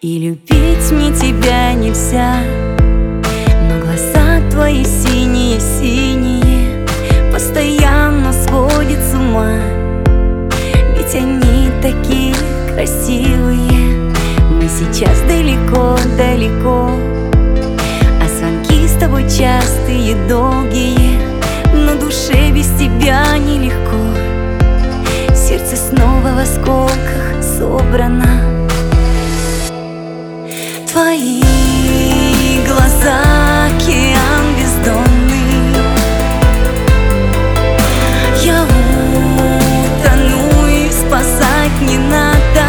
И любить мне тебя нельзя, но глаза твои синие-синие постоянно сводят с ума. Ведь они такие красивые. Мы сейчас далеко-далеко, а звонки с тобой частые, долгие. На душе без тебя нелегко, сердце снова в осколках собрано. Твои глаза, океан бездонный. Я утону, и спасать не надо.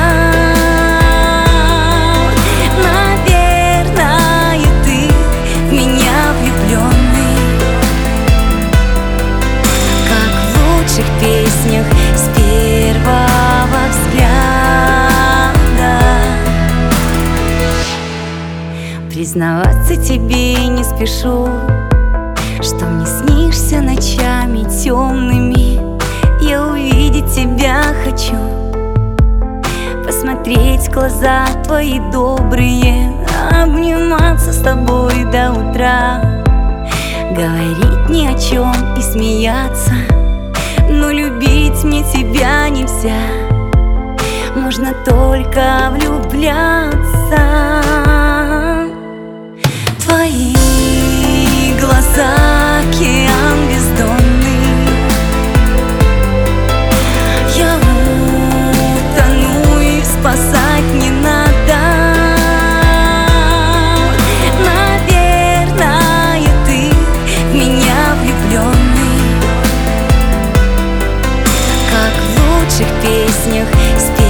Наверное, ты в меня влюбленный, как в лучших песнях с первого взгляда. Признаваться тебе не спешу, что мне снишься ночами темными. Я увидеть тебя хочу, посмотреть в глаза твои добрые, обниматься с тобой до утра, говорить ни о чем и смеяться. Но любить мне тебя нельзя, можно только влюбляться. Твои глаза, океан бездонный. Я утону, и спасать не надо. Наверное, ты в меня влюбленный, как в лучших песнях с